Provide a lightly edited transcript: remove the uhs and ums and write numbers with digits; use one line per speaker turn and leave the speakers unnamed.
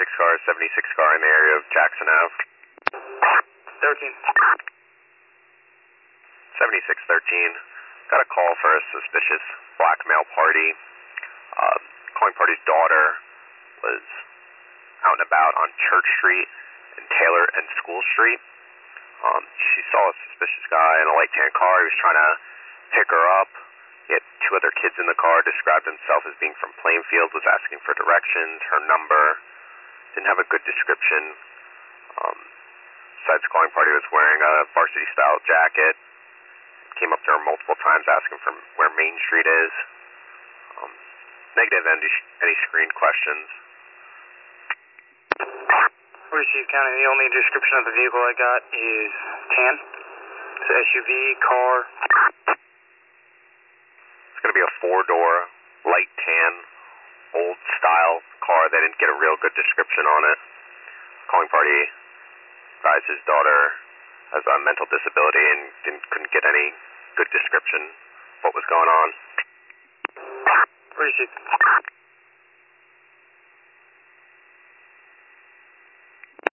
76 car in the area of Jackson Ave.
13.
7613. Got a call for a suspicious black male party. Calling party's daughter was out and about on Church Street and Taylor and School Street. She saw a suspicious guy in a light tan car. He was trying to pick her up. He had two other kids in the car, described himself as being from Plainfield, was asking for directions, her number. Didn't have a good description. Besides, calling party was wearing a varsity-style jacket. Came up to her multiple times asking for where Main Street is. Negative any screened questions.
Receive County, the only description of the vehicle I got is tan. It's an SUV, car.
It's going to be a four-door, light tan, old-style car. They didn't get a real good description on it. Calling party advised his daughter has a mental disability and couldn't get any good description of what was going on.
Receive.